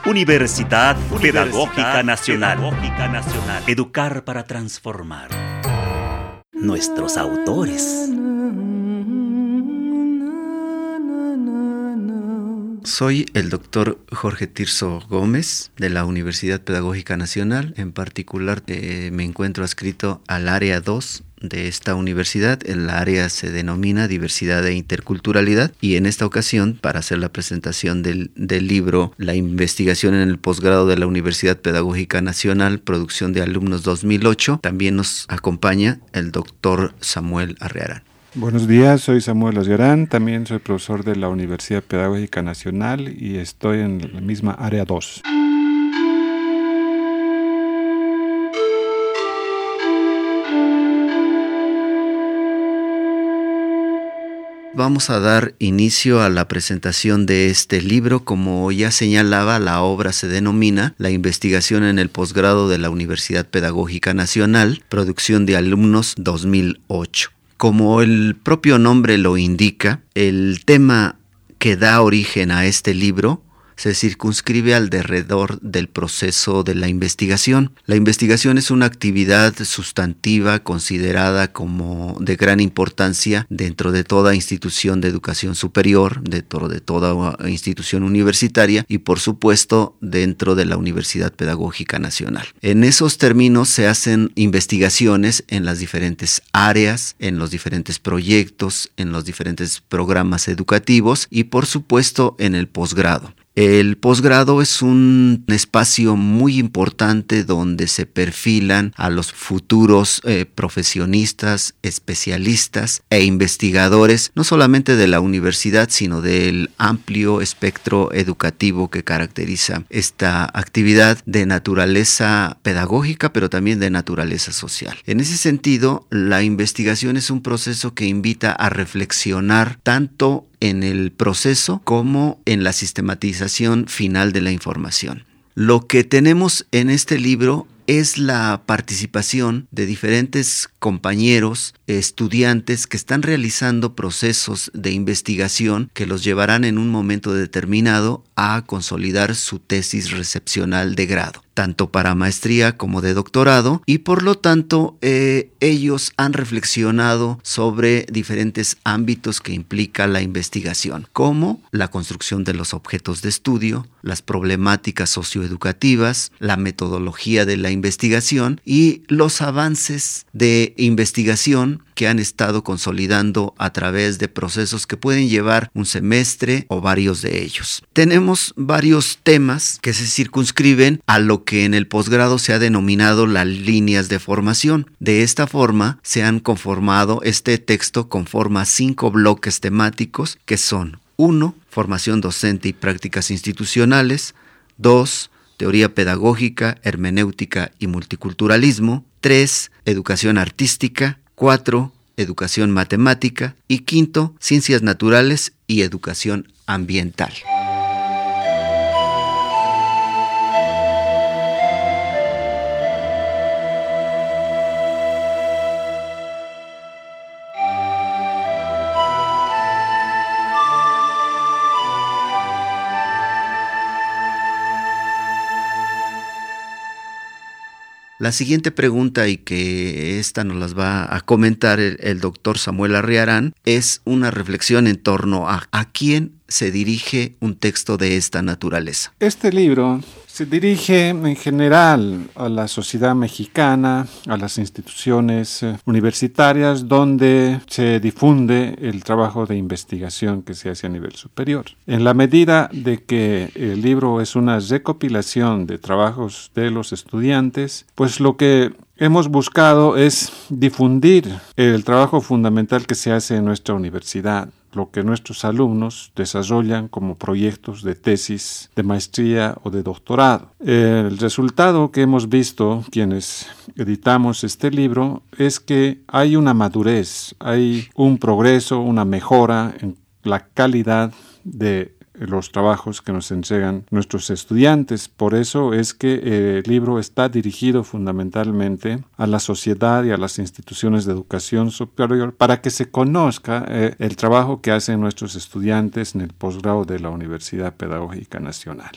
Universidad Pedagógica Nacional. Educar para transformar. Nuestros autores. Soy el doctor Jorge Tirso Gómez de la Universidad Pedagógica Nacional. En particular, me encuentro adscrito al área 2 de esta universidad. El área se denomina Diversidad e Interculturalidad, y en esta ocasión, para hacer la presentación del libro La investigación en el posgrado de la Universidad Pedagógica Nacional, producción de alumnos 2008, también nos acompaña el doctor Samuel Arriarán. Buenos días, soy Samuel Arriarán, también soy profesor de la Universidad Pedagógica Nacional y estoy en la misma área 2. Vamos a dar inicio a la presentación de este libro. Como ya señalaba, la obra se denomina La investigación en el posgrado de la Universidad Pedagógica Nacional, producción de alumnos 2008. Como el propio nombre lo indica, el tema que da origen a este libro se circunscribe alrededor del proceso de la investigación. La investigación es una actividad sustantiva considerada como de gran importancia dentro de toda institución de educación superior, dentro de toda institución universitaria y, por supuesto, dentro de la Universidad Pedagógica Nacional. En esos términos se hacen investigaciones en las diferentes áreas, en los diferentes proyectos, en los diferentes programas educativos y, por supuesto, en el posgrado. El posgrado es un espacio muy importante donde se perfilan a los futuros profesionistas, especialistas e investigadores, no solamente de la universidad, sino del amplio espectro educativo que caracteriza esta actividad de naturaleza pedagógica, pero también de naturaleza social. En ese sentido, la investigación es un proceso que invita a reflexionar tanto en el proceso como en la sistematización final de la información. Lo que tenemos en este libro es la participación de diferentes compañeros, estudiantes que están realizando procesos de investigación que los llevarán en un momento determinado a consolidar su tesis recepcional de grado, tanto para maestría como de doctorado, y por lo tanto ellos han reflexionado sobre diferentes ámbitos que implica la investigación, como la construcción de los objetos de estudio, las problemáticas socioeducativas, la metodología de la investigación y los avances de investigación que han estado consolidando a través de procesos que pueden llevar un semestre o varios de ellos. Tenemos varios temas que se circunscriben a lo que en el posgrado se ha denominado las líneas de formación. De esta forma se han conformado, este texto conforma 5 bloques temáticos que son: 1. Formación docente y prácticas institucionales. 2. Teoría pedagógica, hermenéutica y multiculturalismo. 3. Educación artística. 4. Educación matemática. Y 5. Ciencias naturales y educación ambiental. La siguiente pregunta, y que esta nos las va a comentar el doctor Samuel Arriarán, es una reflexión en torno a quién se dirige un texto de esta naturaleza. Este libro se dirige en general a la sociedad mexicana, a las instituciones universitarias donde se difunde el trabajo de investigación que se hace a nivel superior. En la medida de que el libro es una recopilación de trabajos de los estudiantes, pues lo que hemos buscado es difundir el trabajo fundamental que se hace en nuestra universidad, lo que nuestros alumnos desarrollan como proyectos de tesis, de maestría o de doctorado. El resultado que hemos visto quienes editamos este libro es que hay una madurez, hay un progreso, una mejora en la calidad de los trabajos que nos entregan nuestros estudiantes. Por eso es que el libro está dirigido fundamentalmente a la sociedad y a las instituciones de educación superior para que se conozca el trabajo que hacen nuestros estudiantes en el posgrado de la Universidad Pedagógica Nacional.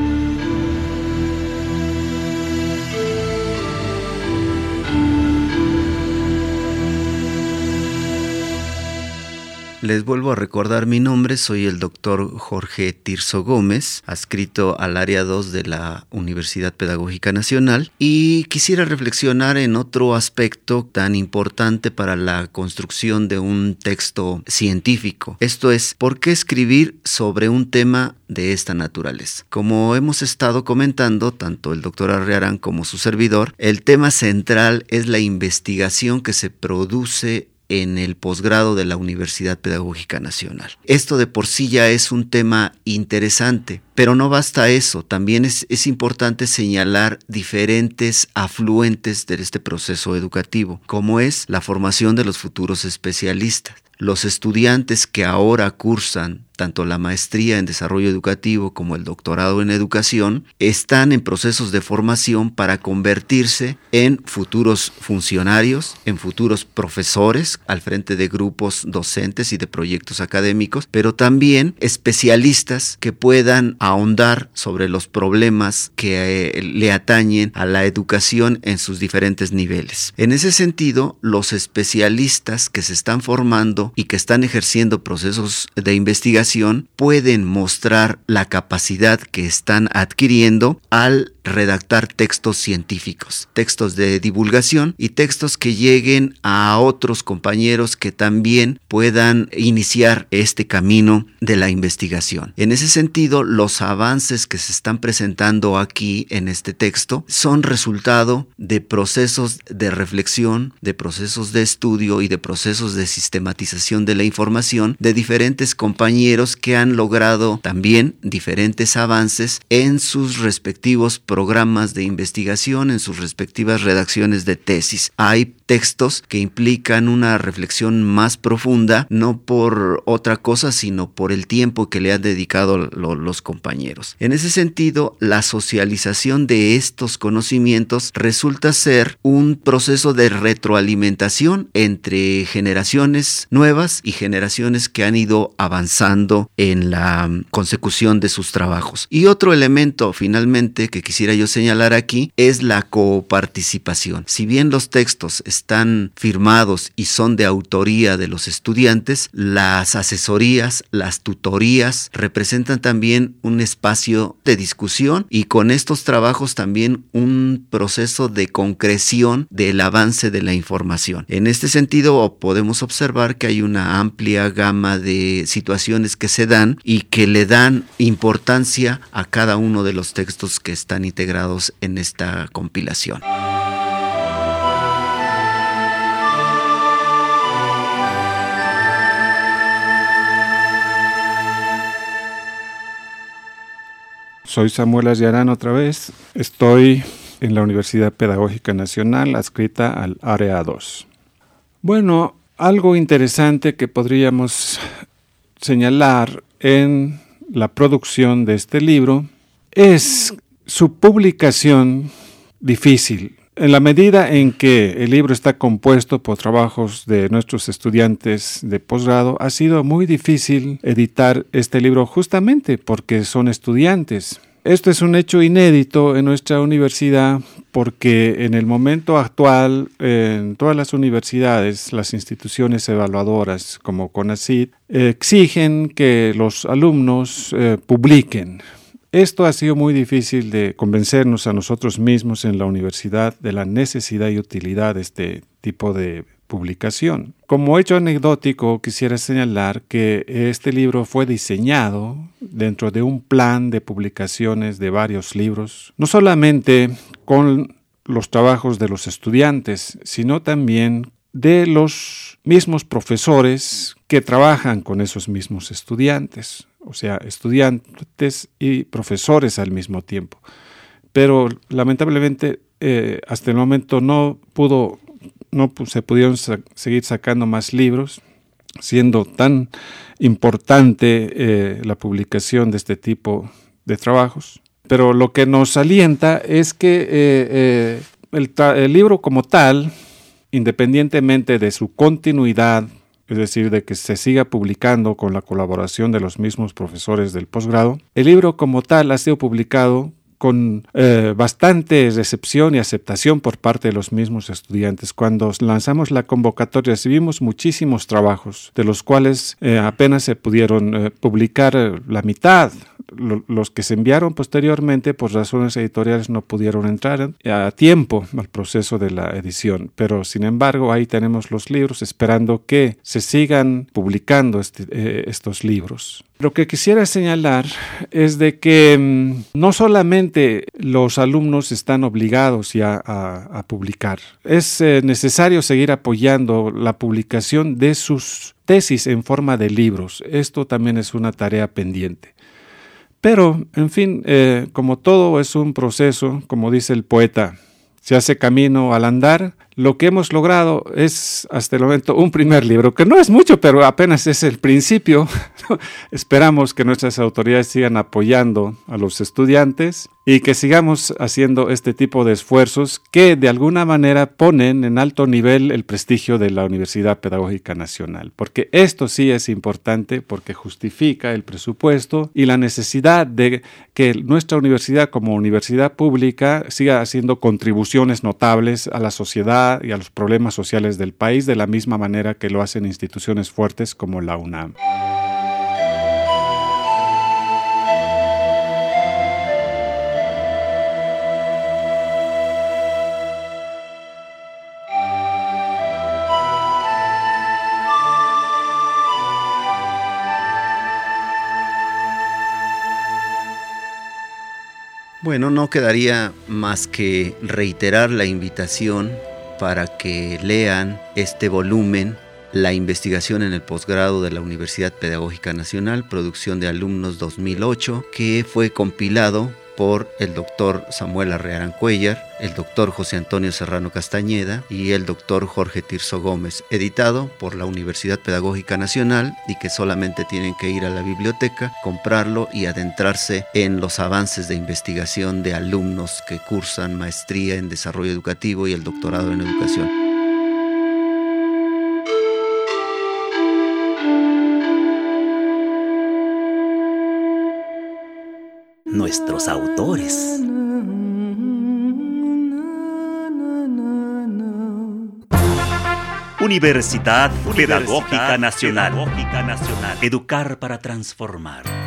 Les vuelvo a recordar mi nombre, soy el doctor Jorge Tirso Gómez, adscrito al área 2 de la Universidad Pedagógica Nacional, y quisiera reflexionar en otro aspecto tan importante para la construcción de un texto científico. Esto es, ¿por qué escribir sobre un tema de esta naturaleza? Como hemos estado comentando, tanto el doctor Arriarán como su servidor, el tema central es la investigación que se produce en el posgrado de la Universidad Pedagógica Nacional. Esto de por sí ya es un tema interesante, pero no basta eso, también es importante señalar diferentes afluentes de este proceso educativo, como es la formación de los futuros especialistas. Los estudiantes que ahora cursan tanto la maestría en desarrollo educativo como el doctorado en educación están en procesos de formación para convertirse en futuros funcionarios, en futuros profesores al frente de grupos docentes y de proyectos académicos, pero también especialistas que puedan ahondar sobre los problemas que le atañen a la educación en sus diferentes niveles. En ese sentido, los especialistas que se están formando y que están ejerciendo procesos de investigación pueden mostrar la capacidad que están adquiriendo al redactar textos científicos, textos de divulgación y textos que lleguen a otros compañeros que también puedan iniciar este camino de la investigación. En ese sentido, los avances que se están presentando aquí en este texto son resultado de procesos de reflexión, de procesos de estudio y de procesos de sistematización de la información de diferentes compañeros que han logrado también diferentes avances en sus respectivos programas de investigación, en sus respectivas redacciones de tesis. Hay textos que implican una reflexión más profunda, no por otra cosa, sino por el tiempo que le han dedicado los compañeros. En ese sentido, la socialización de estos conocimientos resulta ser un proceso de retroalimentación entre generaciones nuevas y generaciones que han ido avanzando en la consecución de sus trabajos. Y otro elemento, finalmente, que quisiera yo señalar aquí, es la coparticipación. Si bien los textos están firmados y son de autoría de los estudiantes, las asesorías, las tutorías representan también un espacio de discusión y con estos trabajos también un proceso de concreción del avance de la información. En este sentido, podemos observar que hay una amplia gama de situaciones que se dan y que le dan importancia a cada uno de los textos que están integrados en esta compilación. Soy Samuel Arriarán otra vez. Estoy en la Universidad Pedagógica Nacional, adscrita al área 2. Bueno, algo interesante que podríamos señalar en la producción de este libro es su publicación difícil. En la medida en que el libro está compuesto por trabajos de nuestros estudiantes de posgrado, ha sido muy difícil editar este libro justamente porque son estudiantes. Esto es un hecho inédito en nuestra universidad porque en el momento actual en todas las universidades, las instituciones evaluadoras como CONACYT exigen que los alumnos publiquen. Esto ha sido muy difícil de convencernos a nosotros mismos en la universidad de la necesidad y utilidad de este tipo de publicación. Como hecho anecdótico, quisiera señalar que este libro fue diseñado dentro de un plan de publicaciones de varios libros, no solamente con los trabajos de los estudiantes, sino también de los mismos profesores que trabajan con esos mismos estudiantes, o sea, estudiantes y profesores al mismo tiempo. Pero lamentablemente hasta el momento no se pudieron seguir sacando más libros siendo tan importante la publicación de este tipo de trabajos. Pero lo que nos alienta es que el libro como tal, independientemente de su continuidad, es decir, de que se siga publicando con la colaboración de los mismos profesores del posgrado, el libro como tal ha sido publicado con bastante recepción y aceptación por parte de los mismos estudiantes. Cuando lanzamos la convocatoria recibimos muchísimos trabajos, de los cuales apenas se pudieron publicar la mitad. Los que se enviaron posteriormente por razones editoriales no pudieron entrar a tiempo al proceso de la edición, pero sin embargo ahí tenemos los libros esperando que se sigan publicando estos libros. Lo que quisiera señalar es de que no solamente los alumnos están obligados ya a publicar, es necesario seguir apoyando la publicación de sus tesis en forma de libros. Esto también es una tarea pendiente. Pero, en fin, como todo es un proceso, como dice el poeta, se hace camino al andar. Lo que hemos logrado es, hasta el momento, un primer libro, que no es mucho, pero apenas es el principio. Esperamos que nuestras autoridades sigan apoyando a los estudiantes y que sigamos haciendo este tipo de esfuerzos que de alguna manera ponen en alto nivel el prestigio de la Universidad Pedagógica Nacional. Porque esto sí es importante, porque justifica el presupuesto y la necesidad de que nuestra universidad como universidad pública siga haciendo contribuciones notables a la sociedad y a los problemas sociales del país de la misma manera que lo hacen instituciones fuertes como la UNAM. Bueno, no quedaría más que reiterar la invitación para que lean este volumen, La investigación en el posgrado de la Universidad Pedagógica Nacional, producción de alumnos 2008, que fue compilado por el doctor Samuel Arrearán Cuellar, el doctor José Antonio Serrano Castañeda y el doctor Jorge Tirso Gómez, editado por la Universidad Pedagógica Nacional, y que solamente tienen que ir a la biblioteca, comprarlo y adentrarse en los avances de investigación de alumnos que cursan maestría en desarrollo educativo y el doctorado en educación. Nuestros autores. Universidad Pedagógica Nacional. Educar para transformar.